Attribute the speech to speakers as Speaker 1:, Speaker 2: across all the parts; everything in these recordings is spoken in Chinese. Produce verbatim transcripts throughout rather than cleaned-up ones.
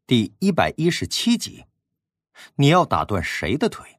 Speaker 1: 第一百一十七集，你要打断谁的腿？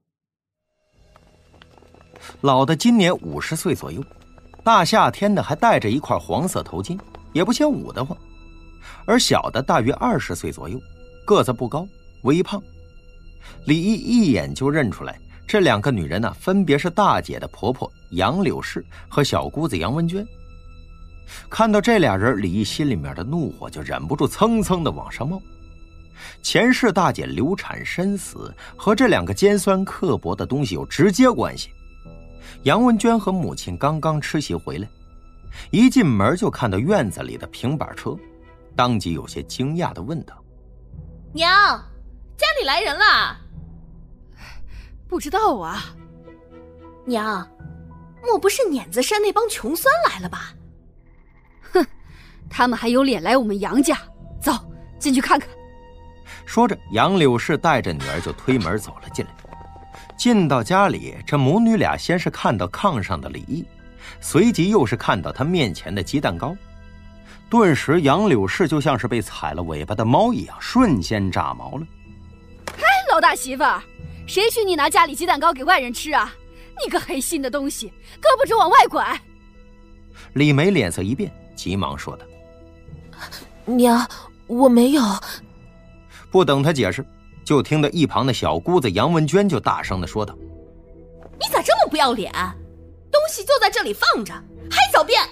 Speaker 1: 老的今年五十岁左右，大夏天的还戴着一块黄色头巾，也不显捂得慌。而小的大约二十岁左右，个子不高，微胖。李毅一眼就认出来，这两个女人呢、啊，分别是大姐的婆婆杨柳氏和小姑子杨文娟。看到这俩人，李毅心里面的怒火就忍不住蹭蹭的往上冒。前世大姐流产身死和这两个尖酸刻薄的东西有直接关系。杨文娟和母亲刚刚吃席回来，一进门就看到院子里的平板车，当即有些惊讶地问道：“
Speaker 2: 娘，家里来人了？”“
Speaker 3: 不知道啊。”“
Speaker 2: 娘，莫不是碾子山那帮穷酸来了吧？”“
Speaker 3: 哼，他们还有脸来我们杨家？走，进去看看。”
Speaker 1: 说着，杨柳氏带着女儿就推门走了进来。进到家里，这母女俩先是看到炕上的李毅，随即又是看到他面前的鸡蛋糕。顿时杨柳氏就像是被踩了尾巴的猫一样，瞬间炸毛了。
Speaker 3: “哎，老大媳妇儿，谁许你拿家里鸡蛋糕给外人吃啊？你个黑心的东西，胳膊肘往外拐！”
Speaker 1: 李梅脸色一变，急忙说道：“
Speaker 2: 娘，我没有。”
Speaker 1: 不等他解释，就听到一旁的小姑子杨文娟就大声地说道：“
Speaker 2: 你咋这么不要脸？东西就在这里放着，还狡辩！”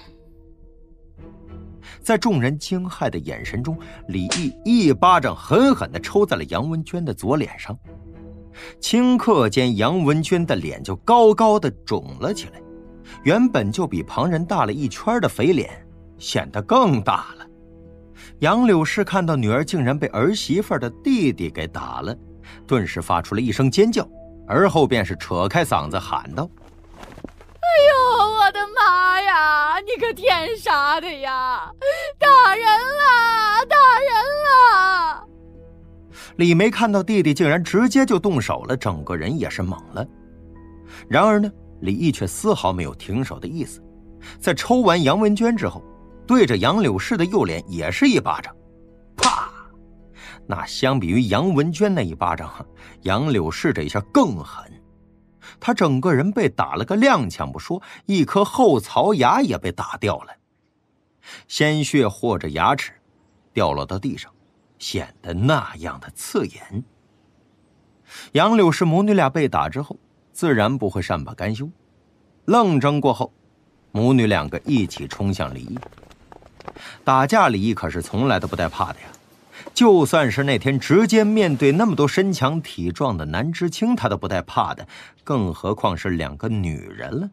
Speaker 1: 在众人惊骇的眼神中，李毅一巴掌狠狠地抽在了杨文娟的左脸上。顷刻间，杨文娟的脸就高高的肿了起来，原本就比旁人大了一圈的肥脸显得更大了。杨柳氏看到女儿竟然被儿媳妇的弟弟给打了，顿时发出了一声尖叫，而后便是扯开嗓子喊道：“
Speaker 3: 哎呦，我的妈呀！你个天杀的呀！打人了，打人了！”
Speaker 1: 李梅看到弟弟竟然直接就动手了，整个人也是懵了。然而呢，李毅却丝毫没有停手的意思，在抽完杨文娟之后，对着杨柳氏的右脸也是一巴掌，啪！那相比于杨文娟那一巴掌，杨柳氏这一下更狠，他整个人被打了个踉跄不说，一颗后槽牙也被打掉了，鲜血和着牙齿掉落到地上，显得那样的刺眼。杨柳氏母女俩被打之后，自然不会善罢甘休，愣怔过后，母女两个一起冲向李毅。打架李毅可是从来都不带怕的呀，就算是那天直接面对那么多身强体壮的南知青他都不带怕的，更何况是两个女人了。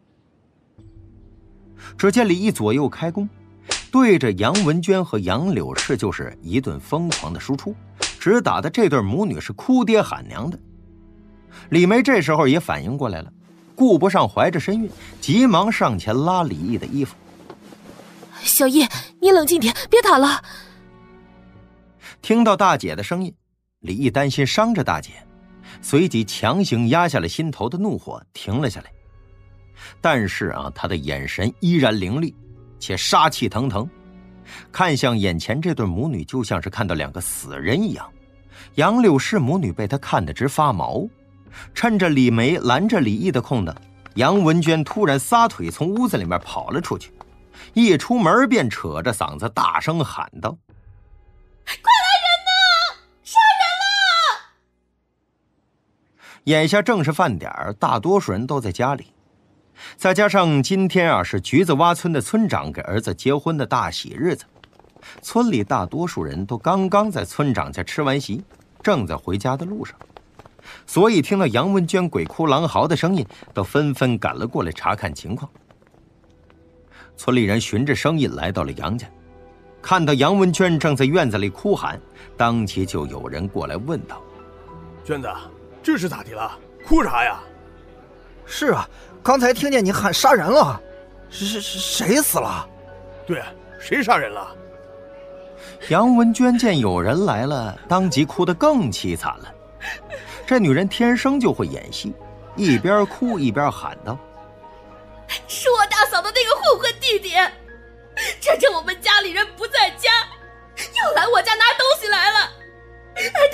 Speaker 1: 只见李毅左右开弓，对着杨文娟和杨柳氏就是一顿疯狂的输出，只打的这对母女是哭爹喊娘的。李梅这时候也反应过来了，顾不上怀着身孕，急忙上前拉李毅的衣服：“
Speaker 2: 小易，你冷静点，别打了。”
Speaker 1: 听到大姐的声音，李毅担心伤着大姐，随即强行压下了心头的怒火，停了下来。但是啊，他的眼神依然凌厉，且杀气腾腾，看向眼前这对母女，就像是看到两个死人一样。杨柳氏母女被他看得直发毛。趁着李梅拦着李毅的空档，杨文娟突然撒腿从屋子里面跑了出去，一出门便扯着嗓子大声喊道：“
Speaker 2: 快来人呐！杀人了！”
Speaker 1: 眼下正是饭点，大多数人都在家里，再加上今天啊是橘子洼村的村长给儿子结婚的大喜日子，村里大多数人都刚刚在村长家吃完席，正在回家的路上，所以听到杨文娟鬼哭狼嚎的声音，都纷纷赶了过来查看情况。村里人循着声音来到了杨家，看到杨文娟正在院子里哭喊，当即就有人过来问道：“
Speaker 4: 娟子，这是咋的了？哭啥呀？”“
Speaker 5: 是啊，刚才听见你喊杀人了，是是是，谁死了？”“
Speaker 4: 对，谁杀人了？”
Speaker 1: 杨文娟见有人来了，当即哭得更凄惨了。这女人天生就会演戏，一边哭一边喊道：“
Speaker 2: 是我大嫂的那个混混弟弟，趁着我们家里人不在家，又来我家拿东西来了，而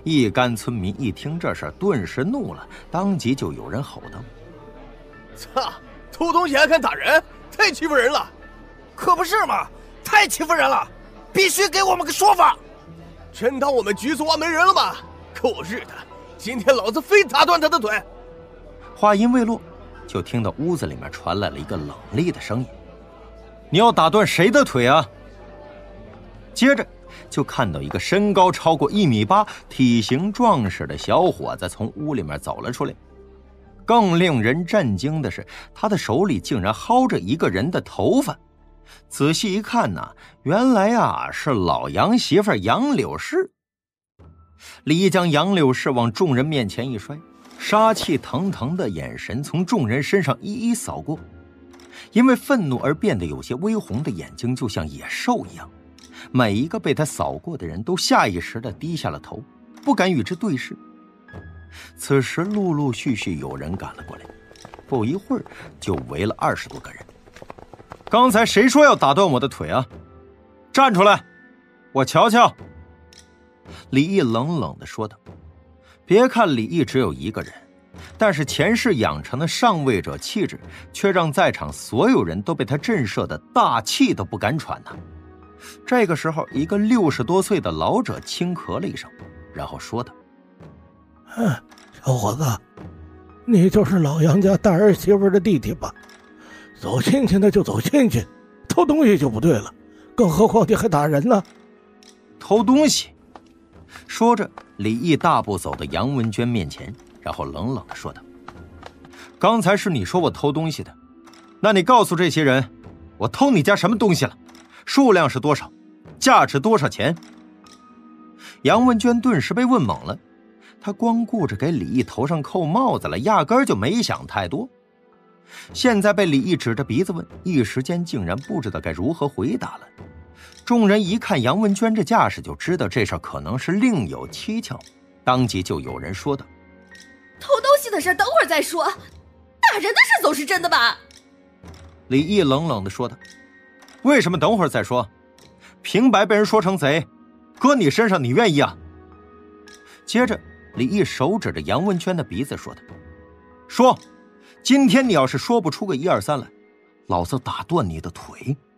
Speaker 1: 一干村民一听这事，顿时怒了，当即就有人吼道：
Speaker 4: 操，偷东西还敢打人，太欺负人了！
Speaker 5: 可不是嘛，太欺负人了，必须给我们个说法！
Speaker 4: 真当我们局子挖没人了吗？狗日的，今天老子非打断他的腿！
Speaker 1: 话音未落，就听到屋子里面传来了一个冷厉的声音：你要打断谁的腿啊？接着就看到一个身高超过一米八、体型壮实的小伙子从屋里面走了出来。更令人震惊的是，他的手里竟然薅着一个人的头发。仔细一看呢，原来啊是老杨媳妇杨柳氏。李毅将杨柳氏往众人面前一摔，杀气腾腾的眼神从众人身上一一扫过，因为愤怒而变得有些微红的眼睛就像野兽一样，每一个被他扫过的人都下意识地低下了头，不敢与之对视。此时陆陆续续有人赶了过来，不一会儿就围了二十多个人。刚才谁说要打断我的腿啊？站出来，我瞧瞧。李毅冷冷地说道。别看李毅只有一个人，但是前世养成的上位者气质，却让在场所有人都被他震慑的大气都不敢喘呐。这个时候，一个六十多岁的老者轻咳了一声，然后说道：
Speaker 6: 嗯，小伙子，你就是老杨家大儿媳妇的弟弟吧？走亲戚那就走亲戚，偷东西就不对了，更何况你还打人呢？
Speaker 1: 偷东西？说着，李毅大步走到杨文娟面前，然后冷冷地说道：刚才是你说我偷东西的，那你告诉这些人，我偷你家什么东西了？数量是多少？价值多少钱？杨文娟顿时被问懵了，她光顾着给李毅头上扣帽子了，压根儿就没想太多。现在被李毅指着鼻子问，一时间竟然不知道该如何回答了。众人一看杨文娟这架势，就知道这事可能是另有蹊跷，当即就有人说道：
Speaker 2: 偷东西的事等会儿再说，打人的事总是真的吧？
Speaker 1: 李毅冷冷地说道：为什么等会儿再说？平白被人说成贼，搁你身上你愿意啊？接着李毅手指着杨文娟的鼻子说道：说，今天你要是说不出个一二三来，老子打断你的腿。